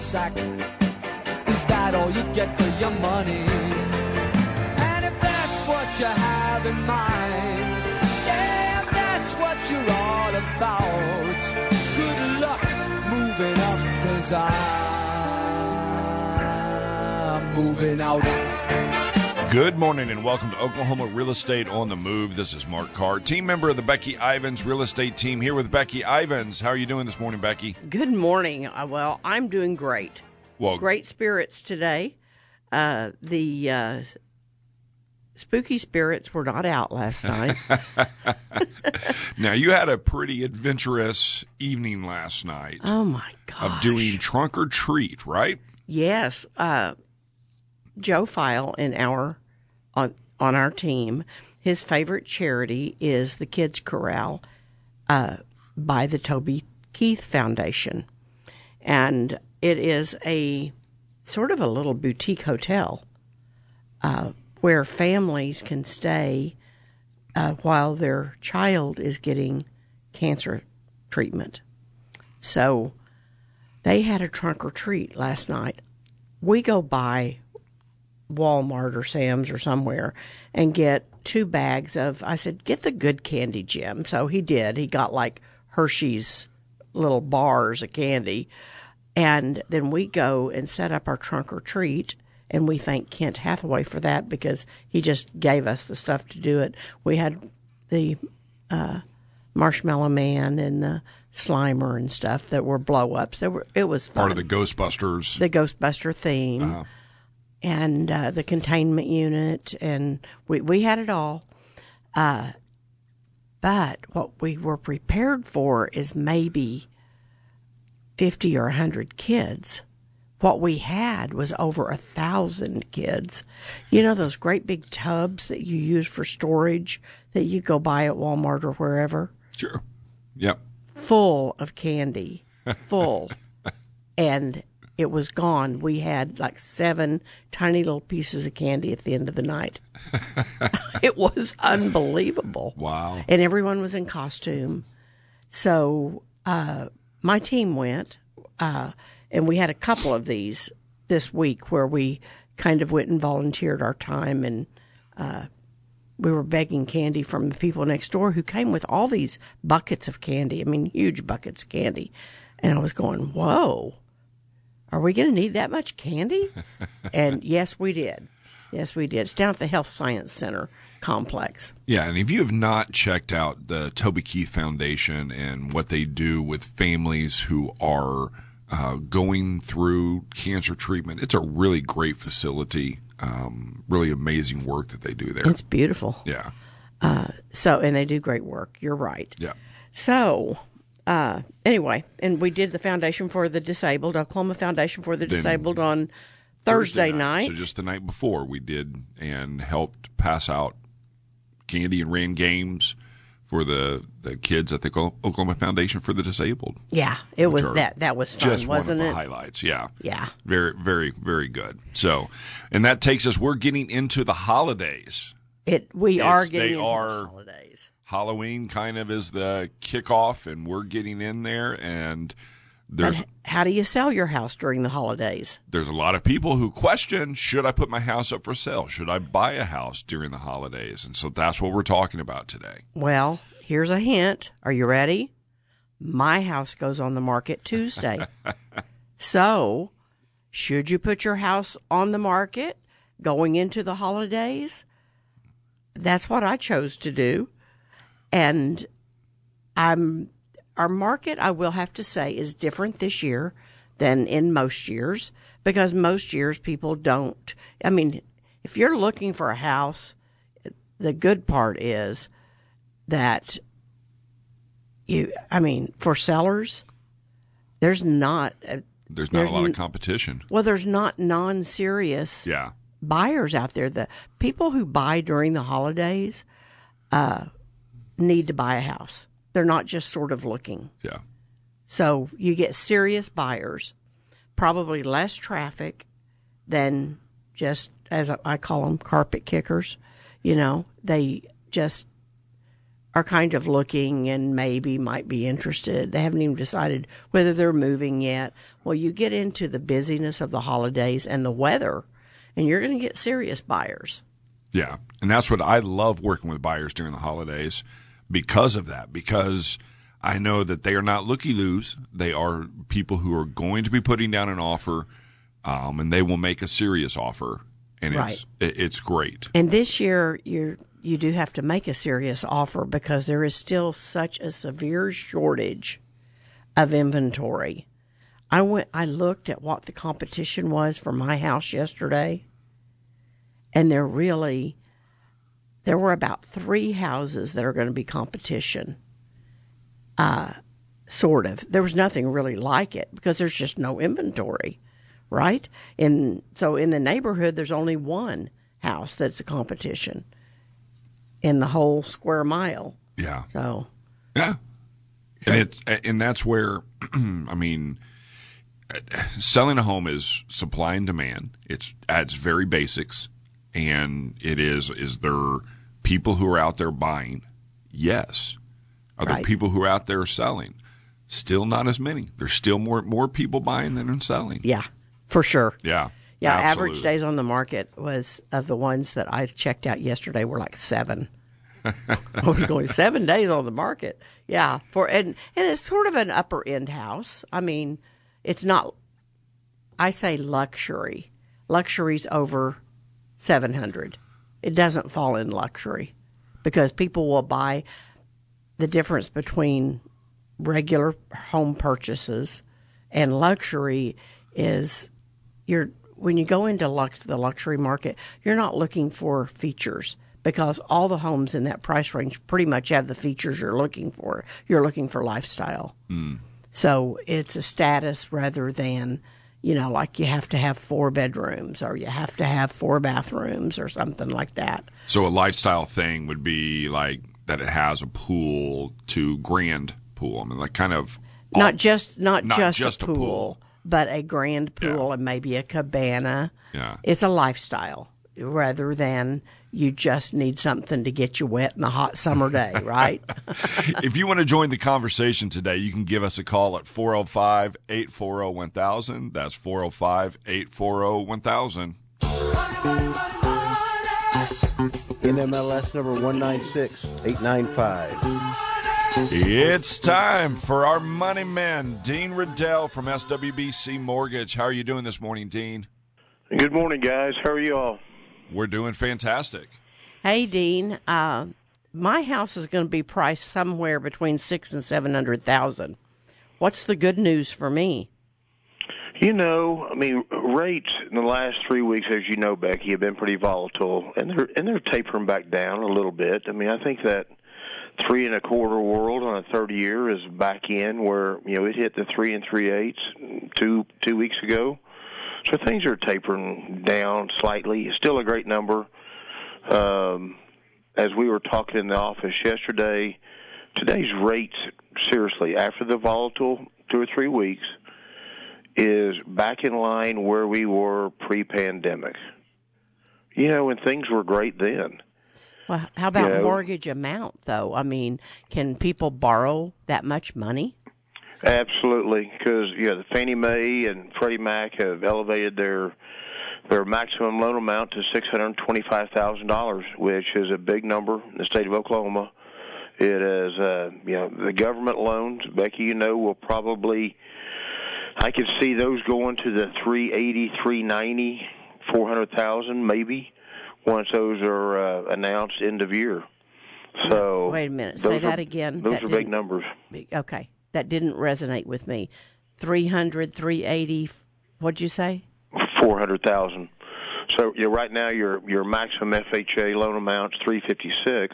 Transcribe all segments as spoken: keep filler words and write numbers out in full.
sack. Is that all you get for your money? And if that's what you have in mind, yeah, if that's what you're all about, good luck moving up, 'cause I'm moving out. Good morning and welcome to Oklahoma Real Estate on the Move. This is Mark Carr, team member of the Becky Ivins Real Estate Team, here with Becky Ivins. How are you doing this morning, Becky? Good morning. Uh, well, I'm doing great. Well, great spirits today. Uh, the uh, spooky spirits were not out last night. Now, you had a pretty adventurous evening last night. Oh, my gosh. Of doing trunk or treat, right? Yes. Uh, Joe File in our on on our team, his favorite charity is the Kids Corral uh, by the Toby Keith Foundation, and it is a sort of a little boutique hotel uh, where families can stay uh, while their child is getting cancer treatment. So they had a trunk or treat last night. We go by Walmart or Sam's or somewhere and get two bags of, I said, get the good candy, Jim. So he did. He got like Hershey's little bars of candy. And then we go and set up our trunk or treat, and we thank Kent Hathaway for that because he just gave us the stuff to do it. We had the uh, Marshmallow Man and the Slimer and stuff that were blow-ups. They were, it was fun. Part of the Ghostbusters. The Ghostbuster theme. Uh-huh. And uh, the containment unit, and we, we had it all. Uh, but what we were prepared for is maybe fifty or one hundred kids. What we had was over one thousand kids. You know those great big tubs that you use for storage that you go buy at Walmart or wherever? Sure. Yep. Full of candy. Full. And it was gone. We had like seven tiny little pieces of candy at the end of the night. It was unbelievable. Wow. And everyone was in costume. So uh, my team went, uh, and we had a couple of these this week where we kind of went and volunteered our time, and uh, we were begging candy from the people next door who came with all these buckets of candy. I mean, huge buckets of candy. And I was going, whoa. Are we going to need that much candy? And yes, we did. Yes, we did. It's down at the Health Science Center complex. Yeah, and if you have not checked out the Toby Keith Foundation and what they do with families who are uh, going through cancer treatment, it's a really great facility. Um, really amazing work that they do there. It's beautiful. Yeah. Uh, so, and they do great work. You're right. Yeah. So, Uh, anyway, and we did the Foundation for the Disabled, Oklahoma Foundation for the Then Disabled on Thursday, Thursday night. So just the night before we did and helped pass out candy and ran games for the, the kids at the Oklahoma Foundation for the Disabled. Yeah, it was that that was fun, just wasn't one of it? the highlights, yeah. Yeah. Very, very, very good. So, and that takes us, we're getting into the holidays. It We are It's- getting they into are, the holidays. Halloween kind of is the kickoff, and we're getting in there, and there's But how do you sell your house during the holidays? there's a lot of people who question, should I put my house up for sale? Should I buy a house during the holidays? And so that's what we're talking about today. Well, here's a hint. Are you ready? My house goes on the market Tuesday. So, should you put your house on the market going into the holidays? That's what I chose to do. And I'm, our market, I will have to say, is different this year than in most years, because most years people don't. I mean, if you're looking for a house, the good part is that you, I mean, for sellers, there's not. A, There's not there's a lot n- of competition. Well, there's not non-serious Yeah. buyers out there. The people who buy during the holidays uh, need to buy a house. They're not just sort of looking. Yeah. So you get serious buyers, probably less traffic than just, as I call them, carpet kickers. You know, they just are kind of looking and maybe might be interested. They haven't even decided whether they're moving yet. Well, you get into the busyness of the holidays and the weather, and you're going to get serious buyers. Yeah, and that's what I love working with buyers during the holidays because of that, because I know that they are not looky-loos. They are people who are going to be putting down an offer, um, and they will make a serious offer, and Right. it's it, it's great. And this year, you're you do have to make a serious offer because there is still such a severe shortage of inventory. I went, I looked at what the competition was for my house yesterday, and there really, there were about three houses that are going to be competition. Uh, sort of. There was nothing really like it because there's just no inventory, right? And so in the neighborhood, there's only one house that's a competition in the whole square mile. Yeah. So, Yeah. And it's and that's where I mean selling a home is supply and demand. It's at its very basics, and it is is there people who are out there buying? Yes. Are there Right. people who are out there selling? Still not as many. There's still more more people buying than are selling. yeah, for sure. Yeah. Yeah, absolutely. average days on the market was, of the ones that I checked out yesterday, were like seven. I was going, seven days on the market. Yeah, for and and it's sort of an upper end house. I mean, it's not. I say luxury. Luxury's over seven hundred. It doesn't fall in luxury because people will buy. The difference between regular home purchases and luxury is you're when you go into lux, the luxury market, you're not looking for features because all the homes in that price range pretty much have the features you're looking for. You're looking for lifestyle. Mm. So it's a status rather than, you know, like you have to have four bedrooms or you have to have four bathrooms or something like that. So a lifestyle thing would be like that it has a pool to grand pool. I mean, like kind of Not just not, Not just, just a, a pool, pool. but a grand pool Yeah. and maybe a cabana. Yeah. It's a lifestyle rather than you just need something to get you wet in a hot summer day, right? If you want to join the conversation today, you can give us a call at four oh five, eight four oh, one thousand. That's four oh five, eight four oh, one thousand. N M L S number one nine six eight nine five. It's time for our money man, Dean Riddell from S W B C Mortgage. How are you doing this morning, Dean? Good morning, guys. How are you all? We're doing fantastic. Hey, Dean, uh, my house is going to be priced somewhere between six and seven hundred thousand. What's the good news for me? You know, I mean, rates in the last three weeks, as you know, Becky, have been pretty volatile, and they're and they're tapering back down a little bit. I mean, I think that three and a quarter world on a thirty year is back in where you know it hit the three and three eighths two two weeks ago. So things are tapering down slightly. It's still a great number. Um, as we were talking in the office yesterday, today's rates, seriously, after the volatile two or three weeks, is back in line where we were pre-pandemic. You know, and things were great then. Well, how about You know, mortgage amount, though? I mean, can people borrow that much money? Absolutely, because you know, the Fannie Mae and Freddie Mac have elevated their their maximum loan amount to six hundred twenty-five thousand dollars, which is a big number in the state of Oklahoma. It is, uh, you know, the government loans, Becky, you know, will probably, I could see those going to the three eighty, three ninety, four hundred thousand maybe once those are uh, announced end of year. So Wait a minute. Say those that are- again. Those That are big didn't- numbers. Okay. That didn't resonate with me. three hundred, three eighty, what'd you say? Four hundred thousand. So you know, right now your your maximum F H A loan amount's three fifty six,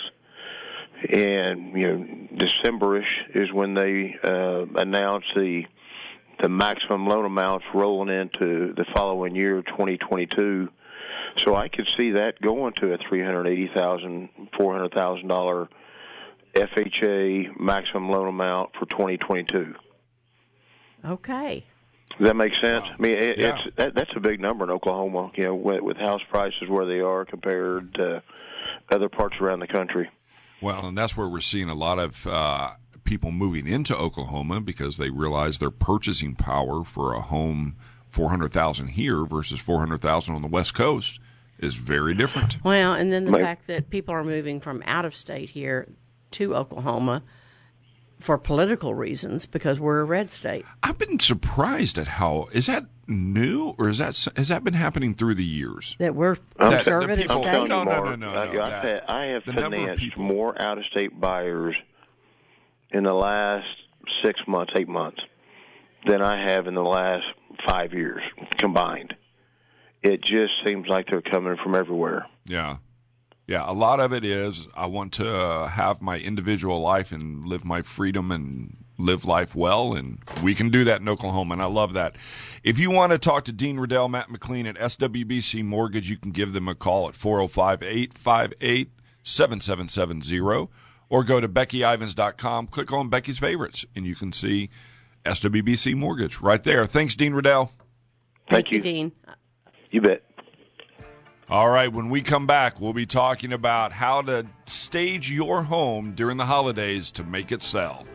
and you know Decemberish is when they uh, announce the the maximum loan amounts rolling into the following year, twenty twenty two. So I could see that going to a three hundred eighty thousand, four hundred thousand dollar F H A maximum loan amount for twenty twenty two. Okay. Does that make sense? Wow. I mean, it, Yeah. it's that, that's a big number in Oklahoma. You know, with, with house prices where they are compared to other parts around the country. Well, and that's where we're seeing a lot of uh, people moving into Oklahoma because they realize their purchasing power for a home four hundred thousand dollars here versus four hundred thousand dollars on the West Coast is very different. Well, and then the Maybe. fact that people are moving from out of state here to Oklahoma for political reasons because we're a red state. I've been surprised at how is that new or is that has that been happening through the years? That we're I'm That- conservative the people- state. telling you, No, no, Mark, no, no, I, no, I've that- had, I have the number of financed people- more out-of-state buyers in the last six months, eight months, than I have in the last five years combined. It just seems like they're coming from everywhere. Yeah. Yeah, a lot of it is I want to uh, have my individual life and live my freedom and live life well, and we can do that in Oklahoma, and I love that. If you want to talk to Dean Riddell, Matt McLean at S W B C Mortgage, you can give them a call at four oh five, eight five eight, seven seven seven zero or go to Becky Ivins dot com, click on Becky's Favorites, and you can see S W B C Mortgage right there. Thanks, Dean Riddell. Thank Thank you, you. Dean. You bet. All right, when we come back, we'll be talking about how to stage your home during the holidays to make it sell.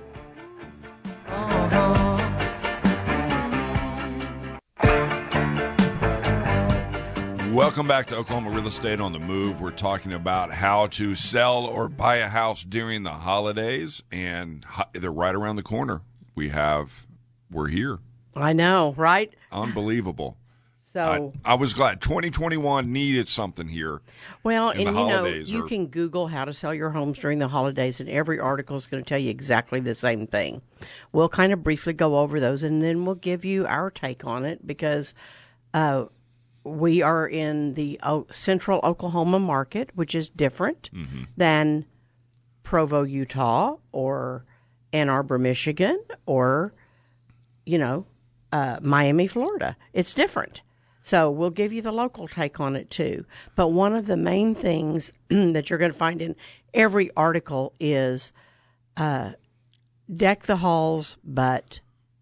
Welcome back to Oklahoma Real Estate on the Move. We're talking about how to sell or buy a house during the holidays, and ho- they're right around the corner. We have, we're here. I know, right? Unbelievable. So, I, I was glad. twenty twenty-one needed something here. well, in and the you know, holidays you are- can Google how to sell your homes during the holidays, and every article is going to tell you exactly the same thing. We'll kind of briefly go over those, and then we'll give you our take on it because uh, we are in the o- central Oklahoma market, which is different Mm-hmm. than Provo, Utah, or Ann Arbor, Michigan, or, you know, uh, Miami, Florida. It's different. So we'll give you the local take on it too. But one of the main things that you're going to find in every article is uh, deck the halls, but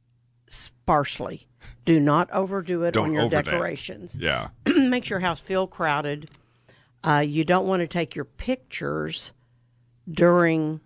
sparsely. Do not overdo it Don't on your overdeck. decorations. Yeah. Makes your house feel crowded. Uh, you don't want to take your pictures during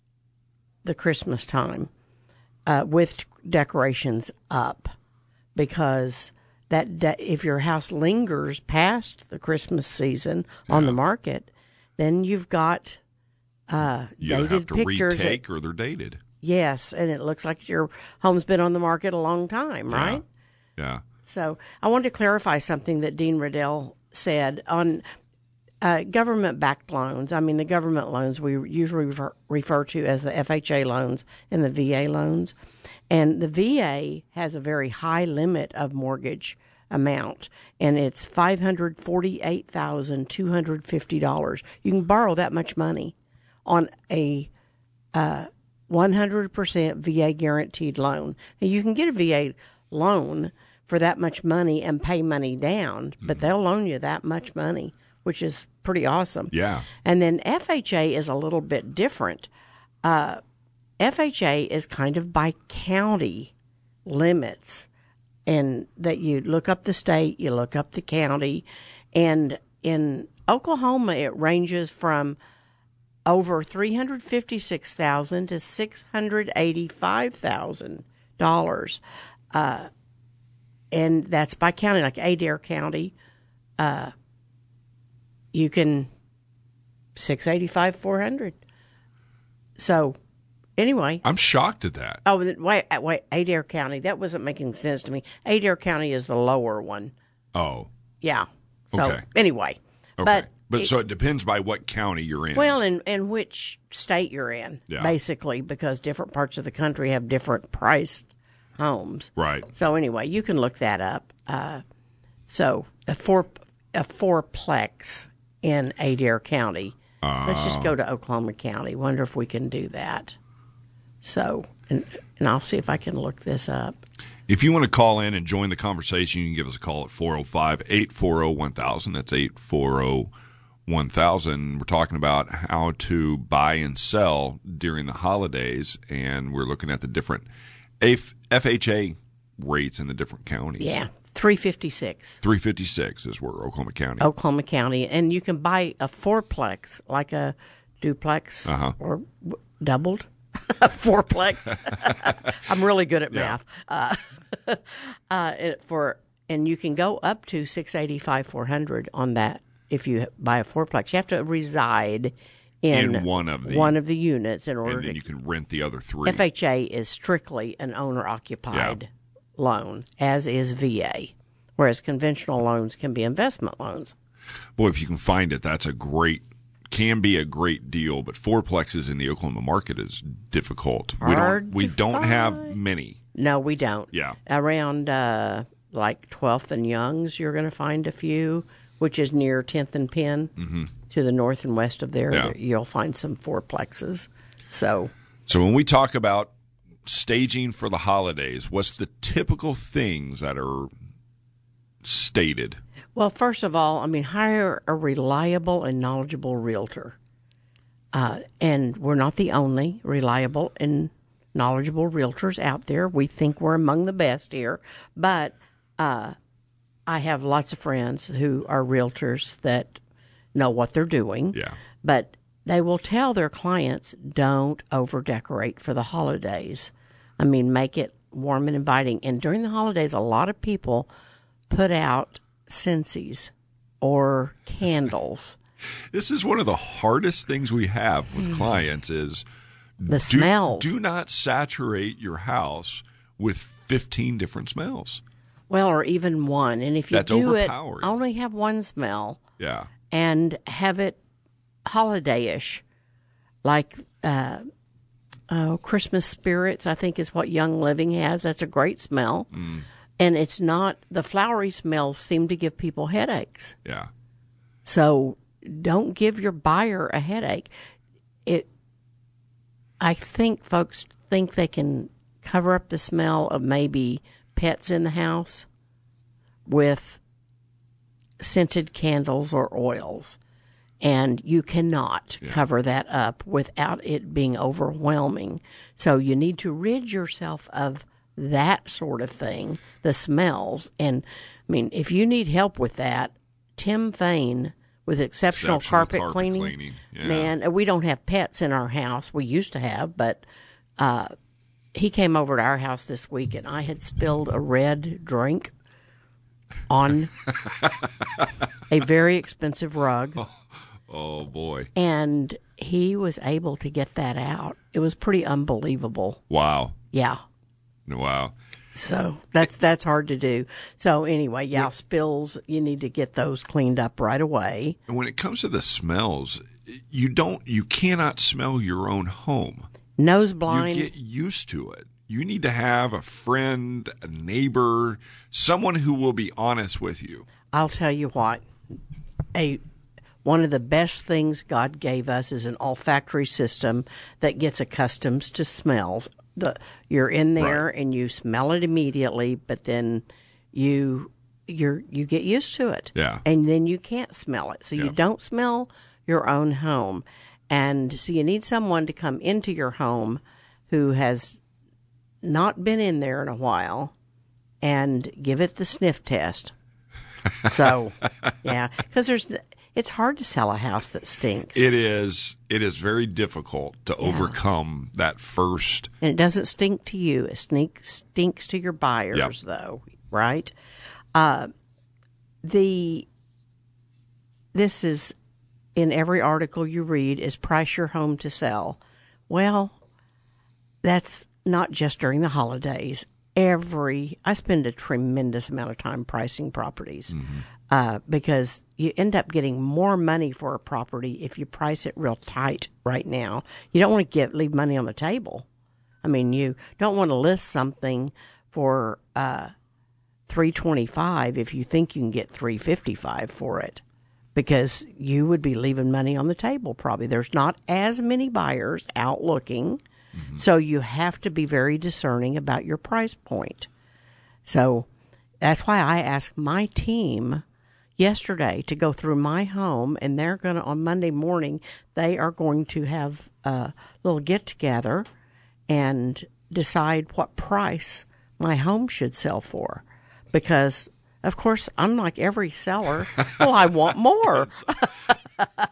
the Christmas time uh, with decorations up because that de- if your house lingers past the Christmas season on the market, then you've got uh, You dated have to pictures. that- retake or they're dated. yes, and it looks like your home's been on the market a long time, right? Yeah. So I wanted to clarify something that Dean Riddell said on uh, government-backed loans. I mean, the government loans we usually refer, refer to as the F H A loans and the V A loans. And the V A has a very high limit of mortgage amount, and it's five hundred forty-eight thousand two hundred fifty dollars. You can borrow that much money on a uh, one hundred percent V A guaranteed loan. Now, you can get a V A loan for that much money and pay money down, but they'll loan you that much money, which is pretty awesome. Yeah. And then F H A is a little bit different. Uh, F H A is kind of by county limits, and that you look up the state, you look up the county, and in Oklahoma it ranges from over three hundred fifty-six thousand dollars to six hundred eighty-five thousand dollars. Uh, and that's by county, like Adair County. Uh, you can six eighty-five, four hundred. So, anyway. I'm shocked at that. Oh, wait, wait, Adair County. That wasn't making sense to me. Adair County is the lower one. Oh. Yeah. So, Okay. anyway. Okay. But, But it- so it depends by what county you're in. well, and, and which state you're in, Yeah. basically, because different parts of the country have different priced homes. Right. So anyway, you can look that up. Uh, so a four a fourplex in Adair County. Let's just go to Oklahoma County. Wonder if we can do that. So, and, and I'll see if I can look this up. If you want to call in and join the conversation, you can give us a call at four oh five, eight four oh, one thousand. That's eight four oh, one thousand. We're talking about how to buy and sell during the holidays, and we're looking at the different F H A rates in the different counties. Yeah, three fifty-six. three fifty-six is where Oklahoma County. Oklahoma County, and you can buy a fourplex, like a duplex Uh-huh. or w- doubled, fourplex. I'm really good at Yeah. math. Uh, uh, it, for and you can go up to six eighty-five, four hundred on that if you buy a fourplex. You have to reside in, In one of the- one of the units in order And then to. you can rent the other three. F H A is strictly an owner-occupied loan, as is V A, whereas conventional loans can be investment loans. Boy, if you can find it, that's a great, can be a great deal. But fourplexes in the Oklahoma market is difficult. We Hard don't, we to don't have find. many. No, we don't. Yeah. Around uh, like twelfth and Young's, you're going to find a few, which is near tenth and Penn. Mm-hmm. To the north and west of there, Yeah. you'll find some fourplexes. So, So when we talk about staging for the holidays, what's the typical things that are stated? well, first of all, I mean, hire a reliable and knowledgeable realtor. Uh, and we're not the only reliable and knowledgeable realtors out there. We think we're among the best here. But uh, I have lots of friends who are realtors that know what they're doing. Yeah. But they will tell their clients, don't over-decorate for the holidays. I mean, make it warm and inviting. And during the holidays, a lot of people put out scentsies or candles. This is one of the hardest things we have with clients is The do, smells. do not saturate your house with fifteen different smells. Well, or even one. And if you That's do it, overpowering. only have one smell Yeah. and have it holiday-ish, like uh, oh, Christmas spirits, I think is what Young Living has. That's a great smell. Mm. And it's not, the flowery smells seem to give people headaches. Yeah. So don't give your buyer a headache. It, I think folks think they can cover up the smell of maybe pets in the house with scented candles or oils. And you cannot Yeah. cover that up without it being overwhelming. So you need to rid yourself of that sort of thing, the smells. And, I mean, if you need help with that, Tim Fain with Exceptional, Exceptional Carpet, Carpet Cleaning, Cleaning, yeah. man, we don't have pets in our house. We used to have, but uh, he came over to our house this week, and I had spilled a red drink on a very expensive rug. Oh, boy. And he was able to get that out. It was pretty unbelievable. Wow. Yeah. Wow. So that's that's hard to do. So anyway, yeah, spills, you need to get those cleaned up right away. And when it comes to the smells, you don't, you cannot smell your own home. Nose You blind. get used to it. You need to have a friend, a neighbor, someone who will be honest with you. I'll tell you what, a one of the best things God gave us is an olfactory system that gets accustomed to smells. The you're in there Right. and you smell it immediately, but then you you're you get used to it. Yeah. And then you can't smell it. So you Yeah. don't smell your own home. And so you need someone to come into your home who has not been in there in a while and give it the sniff test. So, yeah, because there's it's hard to sell a house that stinks. It is, it is very difficult to overcome that first. And it doesn't stink to you. It stink, stinks to your buyers, Yep. though, right? Uh, the this is in every article you read is price your home to sell. Well, that's not just during the holidays. Every I spend a tremendous amount of time pricing properties uh, because you end up getting more money for a property if you price it real tight right now. You don't want to get leave money on the table. I mean, you don't want to list something for uh, three twenty five if you think you can get three fifty five for it, because you would be leaving money on the table. Probably there's not as many buyers out looking. Mm-hmm. So you have to be very discerning about your price point. So that's why I asked my team yesterday to go through my home, and they're going to, on Monday morning, they are going to have a little get-together and decide what price my home should sell for. Because, of course, unlike every seller, well, I want more.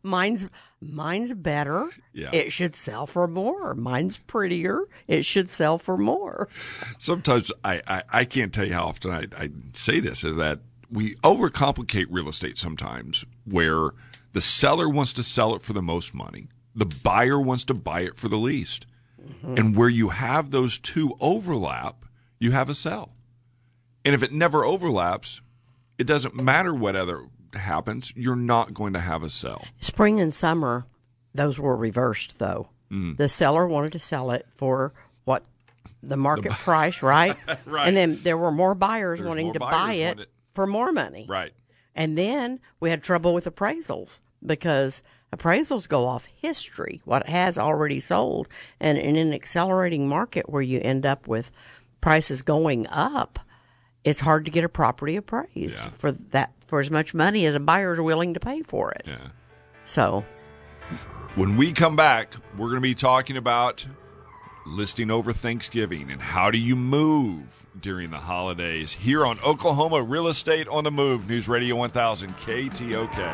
mine's mine's better. Yeah. It should sell for more. Mine's prettier. It should sell for more. Sometimes I, I, I can't tell you how often I, I say this, is that we overcomplicate real estate sometimes, where the seller wants to sell it for the most money. The buyer wants to buy it for the least. Mm-hmm. And where you have those two overlap, you have a sell. And if it never overlaps, it doesn't matter what other happens, you're not going to have a sell. Spring and summer, those were reversed, though. Mm. The seller wanted to sell it for what the market the, price, right? Right. And then there were more buyers There's wanting more to buyers buy it, it for more money. Right. And then we had trouble with appraisals because appraisals go off history, what has already sold. And in an accelerating market where you end up with prices going up, it's hard to get a property appraised yeah. for that for as much money as a buyer is willing to pay for it. Yeah. So when we come back, we're going to be talking about listing over Thanksgiving and how do you move during the holidays here on Oklahoma Real Estate on the Move, News Radio one thousand K T O K.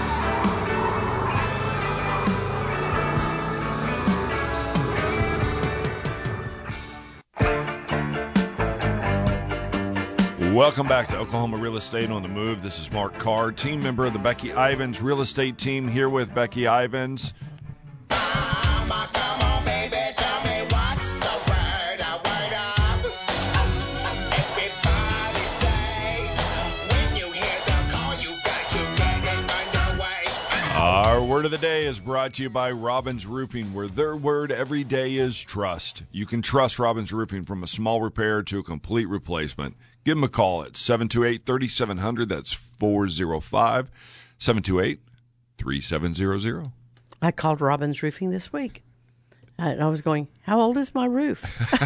Welcome back to Oklahoma Real Estate on the Move. This is Mark Carr, team member of the Becky Ivins Real Estate Team, here with Becky Ivins. Mama, come on, baby, tell me what's the word, a word up. Everybody say, when you hear the call, you've got to get it underway. Our word of the day is brought to you by Robbins Roofing, where their word every day is trust. You can trust Robbins Roofing from a small repair to a complete replacement. Give them a call at seven two eight, three seven zero zero. That's four oh five, seven two eight, three seven zero zero. I called Robbins Roofing this week. And I was going, how old is my roof?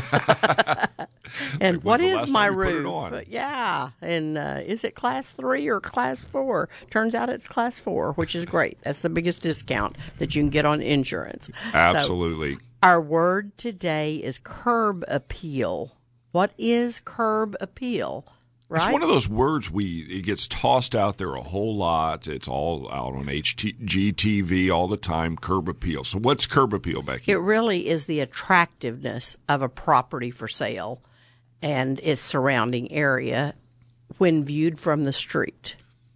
And Like, what when's the is last my time you put it roof? on? But yeah. And uh, is it class three or class four? Turns out it's class four, which is great. That's the biggest discount that you can get on insurance. Absolutely. So, our word today is curb appeal. What is curb appeal? Right? It's one of those words we it gets tossed out there a whole lot. It's all out on H G T V all the time, curb appeal. So what's curb appeal, Becky? It really is the attractiveness of a property for sale and its surrounding area when viewed from the street.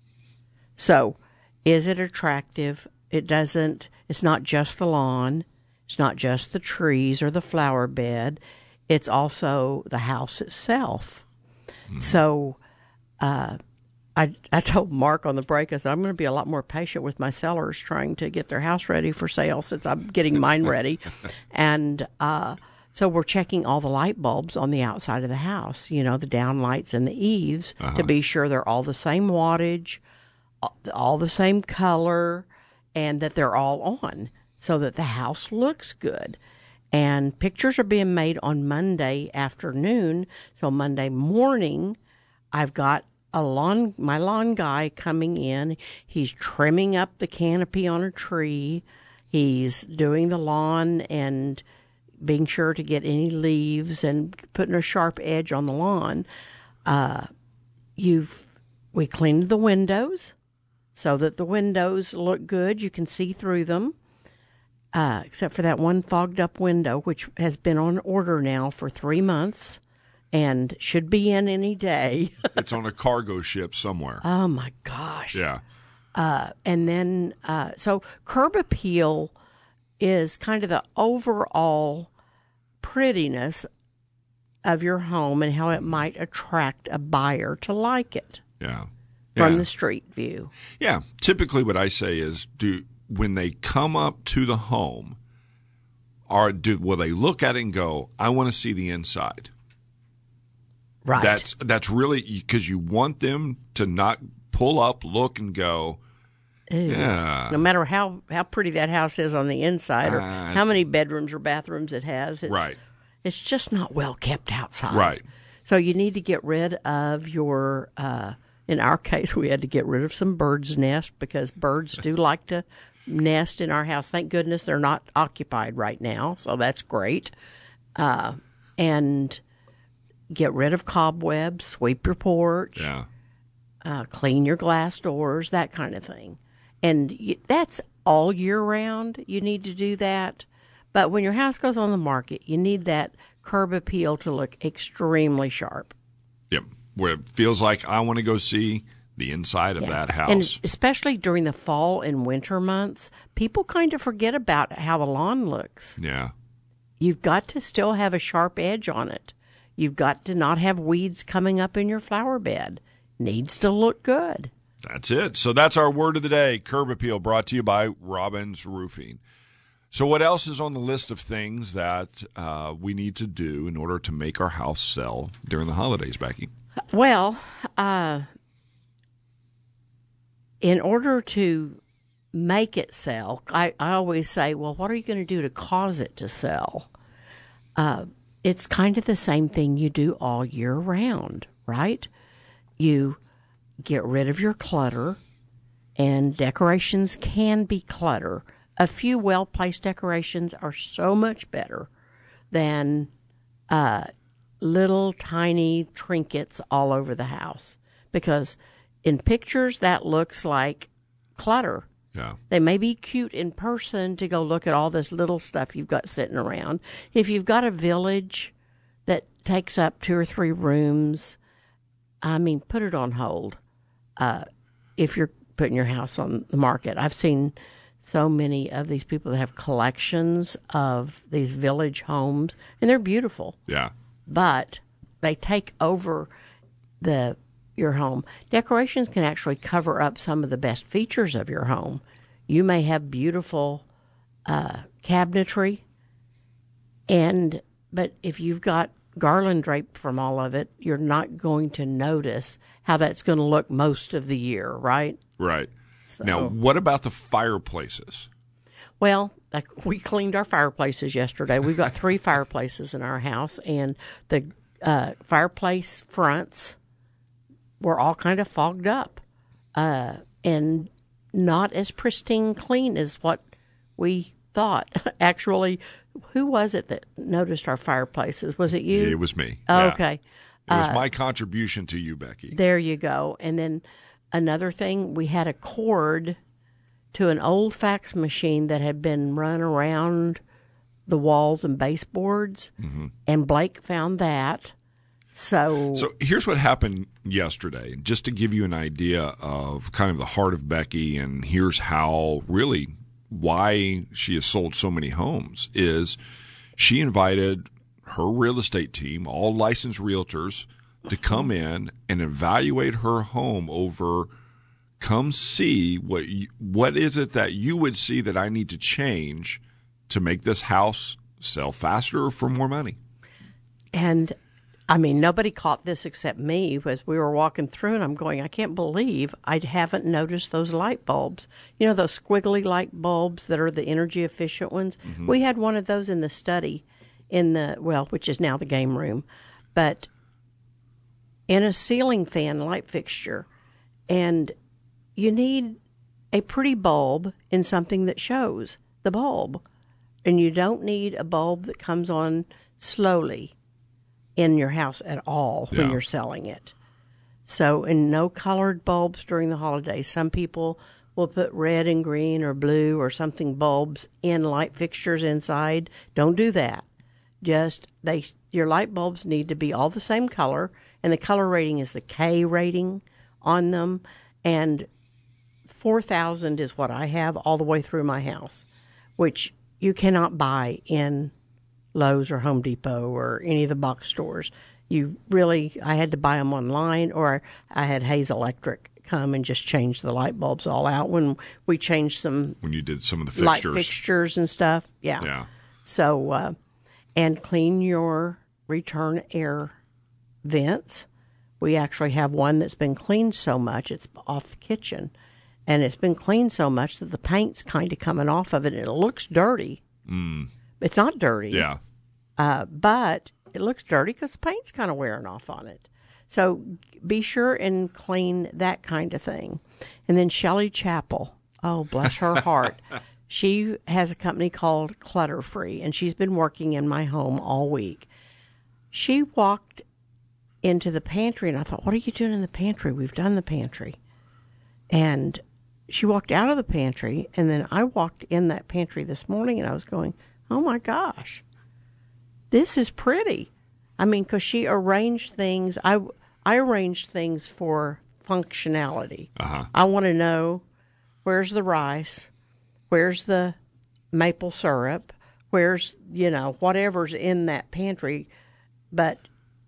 So, is it attractive? It doesn't, it's not just the lawn. It's not just the trees or the flower bed. It's also the house itself. Mm. So uh, I I told Mark on the break, I said, I'm going to be a lot more patient with my sellers trying to get their house ready for sale since I'm getting mine ready. And uh, so we're checking all the light bulbs on the outside of the house, you know, the down lights and the eaves, uh-huh. to be sure they're all the same wattage, all the same color, and that they're all on so that the house looks good. And pictures are being made on Monday afternoon. So Monday morning, I've got a lawn, my lawn guy coming in. He's trimming up the canopy on a tree. He's doing the lawn and being sure to get any leaves and putting a sharp edge on the lawn. Uh, you've we cleaned the windows so that the windows look good. You can see through them. Uh, except for that one fogged up window, which has been on order now for three months and should be in any day. It's on a cargo ship somewhere. Oh, my gosh. Yeah. Uh, and then, uh, so curb appeal is kind of the overall prettiness of your home and how it might attract a buyer to like it. Yeah. From yeah. the street view. Yeah. Typically what I say is, do when they come up to the home, are do will they look at it and go, I want to see the inside? Right. That's that's really because you want them to not pull up, look, and go, Ew. yeah. No matter how, how pretty that house is on the inside or Uh, how many bedrooms or bathrooms it has, it's, right. it's just not well kept outside. Right. So you need to get rid of your, uh, in our case, we had to get rid of some birds' nests because birds do like to nest in our house. Thank goodness they're not occupied right now, so that's great. Uh, and get rid of cobwebs, sweep your porch, Yeah. uh, clean your glass doors, that kind of thing. And y- that's all year round, you need to do that. But when your house goes on the market, you need that curb appeal to look extremely sharp. Yep. Where it feels like I want to go see the inside of Yeah. that house. And especially during the fall and winter months, people kind of forget about how the lawn looks. Yeah. You've got to still have a sharp edge on it. You've got to not have weeds coming up in your flower bed. Needs to look good. That's it. So that's our word of the day, curb appeal, brought to you by Robbins Roofing. So what else is on the list of things that uh, we need to do in order to make our house sell during the holidays, Becky? Well, uh, in order to make it sell, I, I always say, well, what are you going to do to cause it to sell? Uh, it's kind of the same thing you do all year round, right? You get rid of your clutter, and decorations can be clutter. A few well-placed decorations are so much better than uh, little tiny trinkets all over the house, because in pictures that looks like clutter. Yeah. They may be cute in person to go look at all this little stuff you've got sitting around. If you've got a village that takes up two or three rooms, I mean, put it on hold. Uh, if you're putting your house on the market, I've seen so many of these people that have collections of these village homes, and they're beautiful. Yeah. But they take over the your home. Decorations can actually cover up some of the best features of your home. You may have beautiful uh, cabinetry, and but if you've got garland draped from all of it, you're not going to notice how that's going to look most of the year, right? Right. So, Now, what about the fireplaces? well, like we cleaned our fireplaces yesterday. We've got three fireplaces in our house, and the uh, fireplace fronts were all kind of fogged up uh, and not as pristine clean as what we thought. Actually, who was it that noticed our fireplaces? Was it you? It was me. Oh, Yeah. okay. It was my contribution to you, Becky. There you go. And then another thing, we had a cord to an old fax machine that had been run around the walls and baseboards, Mm-hmm. and Blake found that. So, So here's what happened yesterday, just to give you an idea of kind of the heart of Becky, and here's how really why she has sold so many homes is she invited her real estate team, all licensed realtors, to come in and evaluate her home over, come see what you, what is it that you would see that I need to change to make this house sell faster or for more money. and I mean, nobody caught this except me as we were walking through, and I'm going, I can't believe I haven't noticed those light bulbs. You know, those squiggly light bulbs that are the energy efficient ones? Mm-hmm. We had one of those in the study, in the, well, which is now the game room, but in a ceiling fan light fixture. And you need a pretty bulb in something that shows the bulb. And you don't need a bulb that comes on slowly in your house at all when Yeah. you're selling it. So, and no colored bulbs during the holidays. Some people will put red and green or blue or something bulbs in light fixtures inside. Don't do that. Just, they, your light bulbs need to be all the same color, and the color rating is the K rating on them, and four thousand is what I have all the way through my house, which you cannot buy in Lowe's or Home Depot or any of the box stores. You really, I had to buy them online, or I had Hayes Electric come and just change the light bulbs all out when we changed some When you did some of the light fixtures. fixtures and stuff. Yeah. Yeah. So, uh, and clean your return air vents. We actually have one that's been cleaned so much, it's off the kitchen, and it's been cleaned so much that the paint's kind of coming off of it, and it looks dirty. Mm. It's not dirty. Yeah. Uh, but it looks dirty because the paint's kind of wearing off on it. So be sure and clean that kind of thing. And then Shelley Chappell, oh, bless her heart. She has a company called Clutter Free, and she's been working in my home all week. She walked into the pantry, and I thought, what are you doing in the pantry? We've done the pantry. And she walked out of the pantry, and then I walked in that pantry this morning, and I was going, oh, my gosh, this is pretty. I mean, because she arranged things. I, I arranged things for functionality. Uh-huh. I want to know where's the rice, where's the maple syrup, where's, you know, whatever's in that pantry. But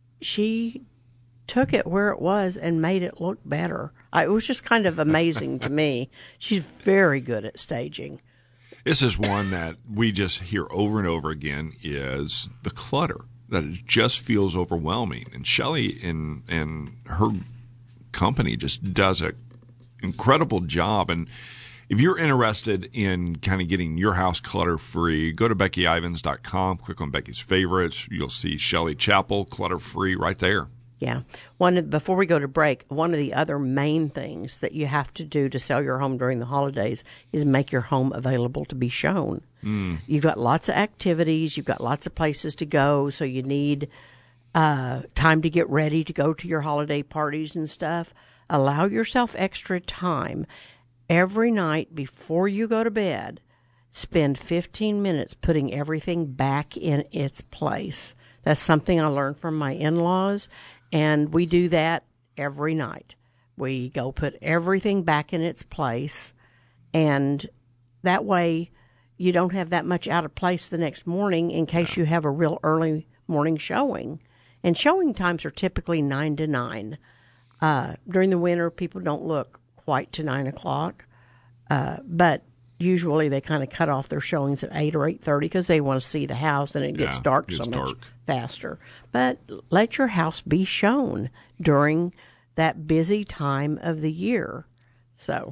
she took it where it was and made it look better. I, it was just kind of amazing to me. She's very good at staging. This is one that we just hear over and over again is the clutter, that it just feels overwhelming. And Shelley and, and her company just does an incredible job. And if you're interested in kind of getting your house clutter-free, go to Becky Ivins dot com, click on Becky's Favorites. You'll see Shelley Chappell, clutter-free, right there. Yeah. One of, before we go to break, one of the other main things that you have to do to sell your home during the holidays is make your home available to be shown. Mm. You've got lots of activities. You've got lots of places to go, so you need uh, time to get ready to go to your holiday parties and stuff. Allow yourself extra time. Every night before you go to bed, spend fifteen minutes putting everything back in its place. That's something I learned from my in-laws, and we do that every night. We go put everything back in its place, and that way you don't have that much out of place the next morning in case you have a real early morning showing. And showing times are typically nine to nine. Uh, during the winter, people don't look quite to nine o'clock, uh, but usually they kind of cut off their showings at eight or eight thirty because they want to see the house, and it gets yeah, dark it's so dark. much faster. But let your house be shown during that busy time of the year. So,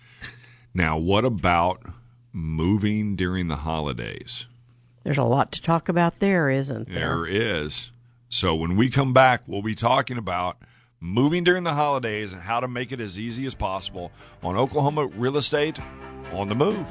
now, what about moving during the holidays? There's a lot to talk about there, isn't there? There is. So when we come back, we'll be talking about moving during the holidays and how to make it as easy as possible on Oklahoma Real Estate on the Move.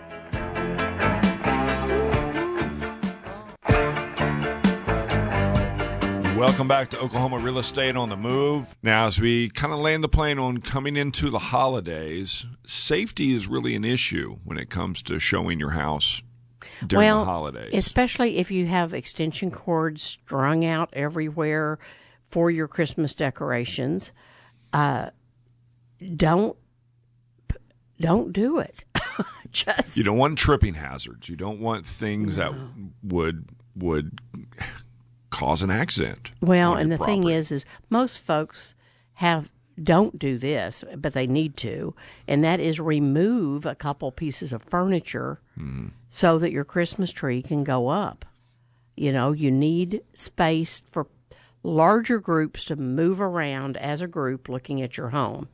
Welcome back to Oklahoma Real Estate on the Move. Now, as we kind of land the plane on coming into the holidays, safety is really an issue when it comes to showing your house during well, the holidays. Especially if you have extension cords strung out everywhere for your Christmas decorations. Uh, don't don't do it. Just you don't want tripping hazards. You don't want things no. that would would cause an accident. Well, on and your the property. thing is, is most folks have don't do this, but they need to, and that is remove a couple pieces of furniture mm-hmm. so that your Christmas tree can go up. You know, you need space for larger groups to move around as a group looking at your home.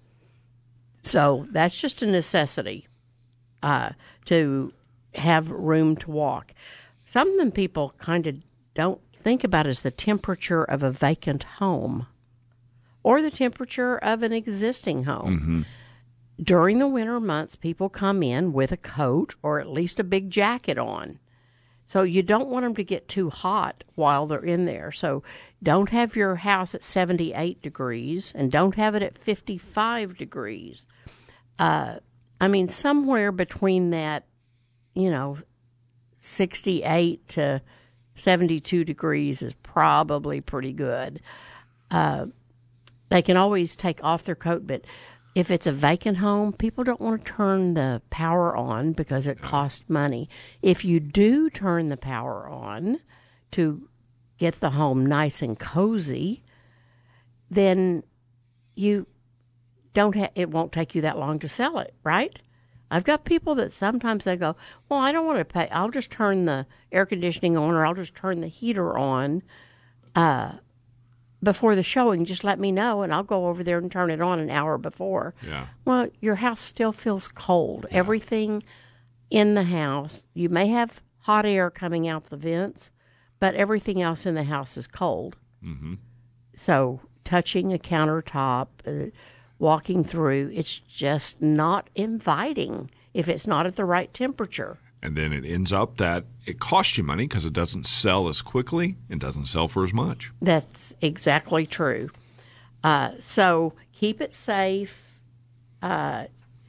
So that's just a necessity uh, to have room to walk. Something people kind of don't think about is the temperature of a vacant home or the temperature of an existing home. Mm-hmm. During the winter months, people come in with a coat or at least a big jacket on. So you don't want them to get too hot while they're in there. So don't have your house at seventy-eight degrees and don't have it at fifty-five degrees. Uh, I mean, somewhere between that, you know, sixty-eight to seventy-two degrees is probably pretty good. Uh, they can always take off their coat, but if it's a vacant home, people don't want to turn the power on because it costs money. If you do turn the power on to get the home nice and cozy, then you don't ha- it won't take you that long to sell it, right? I've got people that sometimes they go, well, I don't want to pay. I'll just turn the air conditioning on or I'll just turn the heater on uh, before the showing. Just let me know and I'll go over there and turn it on an hour before. Yeah. Well, your house still feels cold. Yeah. Everything in the house, you may have hot air coming out the vents, but everything else in the house is cold. Mm-hmm. So touching a countertop, uh, walking through, it's just not inviting if it's not at the right temperature. And then it ends up that it costs you money because it doesn't sell as quickly and doesn't sell for as much. That's exactly true. Uh, so keep it safe. Uh,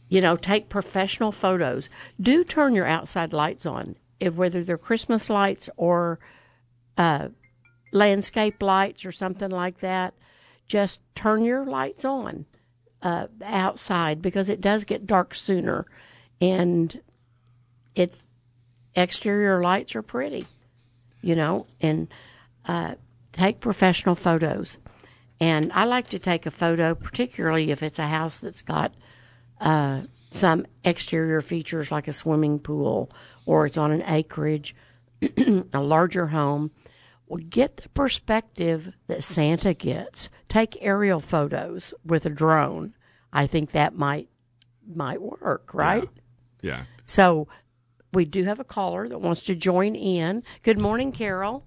you know, take professional photos. Do turn your outside lights on, if whether they're Christmas lights or uh, landscape lights or something like that. Just turn your lights on uh, outside, because it does get dark sooner, and it exterior lights are pretty, you know, and uh, take professional photos. And I like to take a photo, particularly if it's a house that's got uh, some exterior features like a swimming pool, or it's on an acreage, a larger home. Well, get the perspective that Santa gets. Take aerial photos with a drone. I think that might might work, right? Yeah. yeah. So we do have a caller that wants to join in. Good morning, Carol.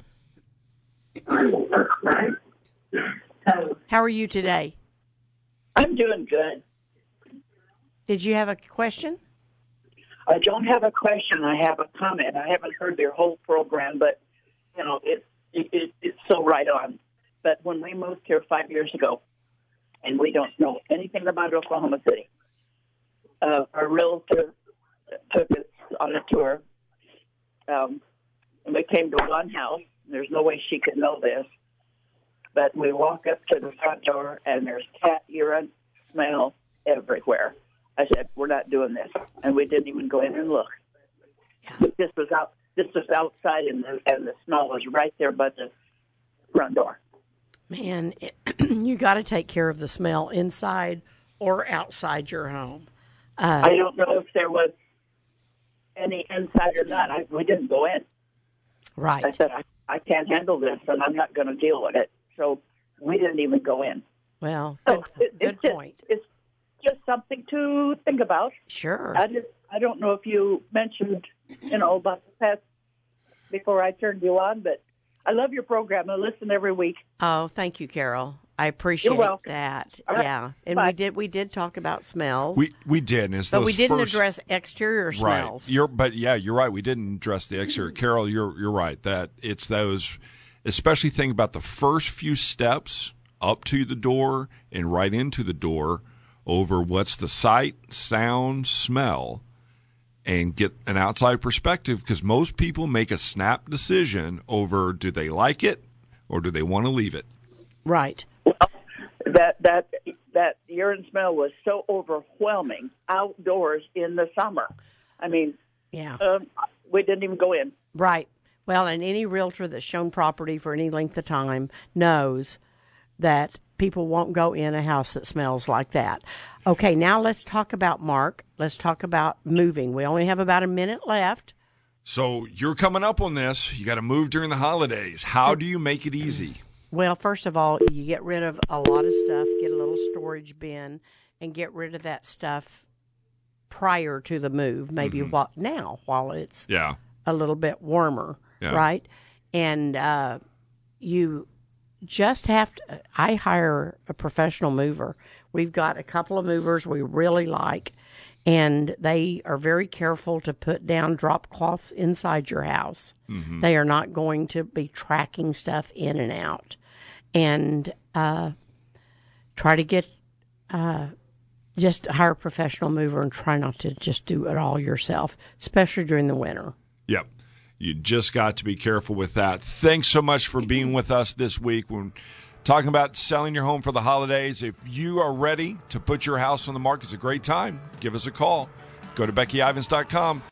How are you today? I'm doing good. Did you have a question? I don't have a question. I have a comment. I haven't heard their whole program, but you know, it, it, it it's so right on. But when we moved here five years ago, and we don't know anything about Oklahoma City, uh, our realtor took us on a tour, um, and we came to one house. There's no way she could know this, but we walk up to the front door, and there's cat urine smell everywhere. I said, we're not doing this, and we didn't even go in and look. But this was out. This was outside, and the, and the smell was right there by the front door. Man, it, you got to take care of the smell inside or outside your home. Uh, I don't know if there was any inside or not. I, we didn't go in. Right. I said, I, I can't handle this, and I'm not going to deal with it. So we didn't even go in. Well, so good, it, good it's just, point. It's just something to think about. Sure. I just, I don't know if you mentioned, you know, about the pets before I turned you on, but I love your program. I listen every week. Oh, thank you, Carol. I appreciate You're welcome. that. All right. Yeah, and Bye. we did we did talk about smells. We we did, and it's but those we didn't first, address exterior smells. Right. You're, but yeah, you're right. We didn't address the exterior. Carol, you're you're right. That it's those, especially think about the first few steps up to the door and right into the door, over what's the sight, sound, smell, and get an outside perspective, because most people make a snap decision over do they like it or do they want to leave it. Right. Well, that that that urine smell was so overwhelming outdoors in the summer. I mean, Yeah. um, we didn't even go in. Right. Well, and any realtor that's shown property for any length of time knows that people won't go in a house that smells like that. Okay, now let's talk about Mark. Let's talk about moving. We only have about a minute left. So you're coming up on this. You got to move during the holidays. How do you make it easy? Well, first of all, you get rid of a lot of stuff, get a little storage bin, and get rid of that stuff prior to the move, maybe Mm-hmm. while, now while it's Yeah. a little bit warmer, Yeah. right? And uh, you just have to, I hire a professional mover. We've got a couple of movers we really like, and they are very careful to put down drop cloths inside your house. Mm-hmm. They are not going to be tracking stuff in and out. And uh, try to get, uh, just hire a professional mover and try not to just do it all yourself, especially during the winter. Yep. You just got to be careful with that. Thanks so much for being with us this week. We're talking about selling your home for the holidays. If you are ready to put your house on the market, it's a great time. Give us a call. Go to Becky Ivins dot com.